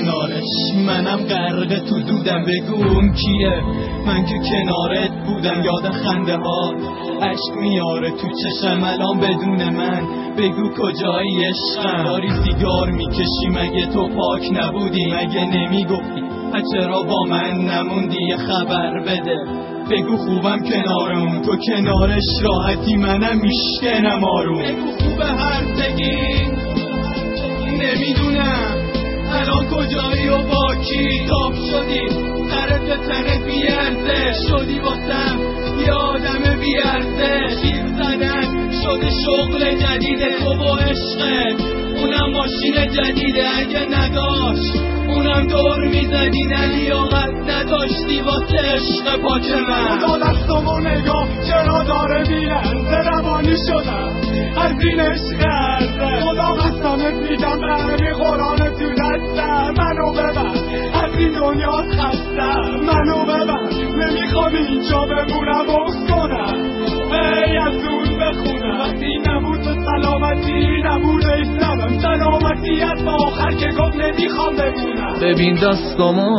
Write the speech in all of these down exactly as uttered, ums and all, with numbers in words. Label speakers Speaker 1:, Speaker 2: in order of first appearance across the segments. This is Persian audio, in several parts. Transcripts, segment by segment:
Speaker 1: کنارش، منم غرق تو دودم. بگو اون کیه؟ من که کنارت بودم. یاد خنده ها عشق میاره تو چشم الان بدون من. بگو کجایی عشقم؟ داری سیگار میکشی مگه تو پاک نبودی؟ مگه نمیگفتی پس چرا با من نموندی؟ یه خبر بده بگو خوبم کنار اون. تو کنارش راحتی منم میشکنم آروم. بگو خوبه هرزگی نمیدونم الان کجایی و با کی؟ تاب شدی سرت به تنت بیارزه شدی واسم یه آدم بیارزه. شیر زدن شده شغل جدیده تو با عشقت، اونم ماشین جدیده. اگه نداشت اونم دور میزدی، نه لیاقت نداشتی واسه عشق پاک من.
Speaker 2: خدا دستمو نگاه چرا داره میلرزه، روانی شدم از این عشق عرضه. خدا قسمت میدم برمی قرآن تو دستم، منو ببر از این دنیا خستم. منو ببر نمیخوام اینجا بمونم بغض کنم، ای از اون بخونم. وقتی نبود تو سلامتی نبود ایستم، سلامتی از با آخر که گفت نمیخوام بمونم.
Speaker 3: ببین دستامو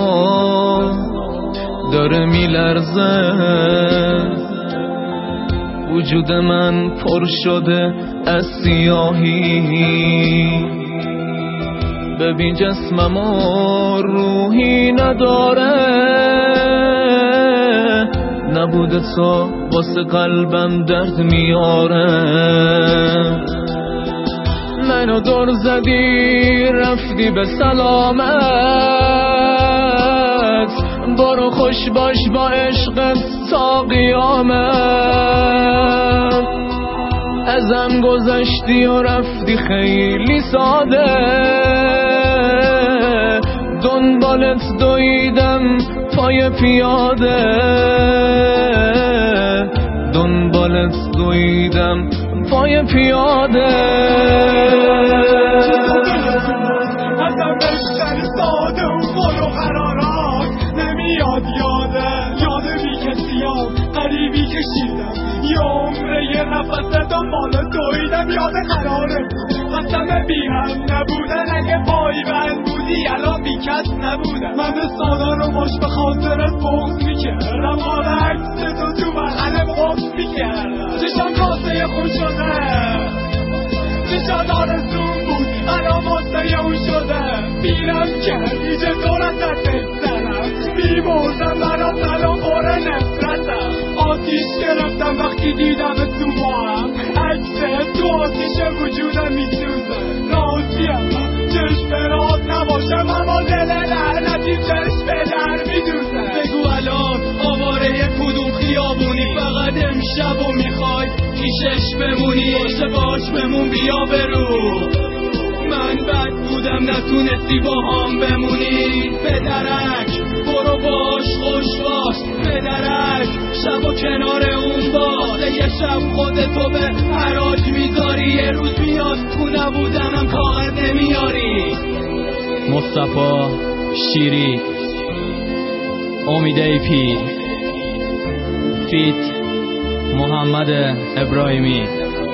Speaker 3: داره میلرزه، وجود من پر شده از سیاهی. ببین جسممو روحی نداره، نبوده تو واسه قلبم درد میاره. منو دور زدی رفتی به سلامت، برو خوش باش با عشقت تا قیامت. ازم گذشتی و رفتی خیلی ساده، دنبالت دویدم پای پیاده، دنبالت دویدم پای پیاده.
Speaker 2: ازم بشتری ساده و برو قرارات نمیاد یاده، یاده بی کسیام قریبی کشیدم یه عمره یه نفس دنبال دویدم. یاد قراره قسم بیرم نبودن، اگه پایی بند بودی الان بی کس نبودم. من سادا رو باش به خاطرت بغض میکردم، حال عکس تو تو بغلم قفل میکردم. چشم کاسه خون شده چشم آرزون بود الان واسه اون شده. بیرم کردی چطور از دست زنم، میبوزم برات الان پر نفرتم. آتیش گرفتم وقتی دیدم تو ما هم، عکس تو آتیش وجودم میسوزه. راضیم چشم رات نباشم اما دل لعنتی چشم در میدوزه.
Speaker 1: بگو الان آواره کدوم خیابونی؟ فقط امشب و میخوای پیشش بمونی؟ باشه باش بمون بیا برو. من بد بودم نتونستی با هم بمونی. بدرک برو باش خوش باش بدرک، شب و کنار اون باش. یه شب خودتو به حراج میذاری، یه روز میاد تو نبودنم طاقت نمیاری. مصطفی شیری، امید ای پی، فیت محمد ابراهیمی.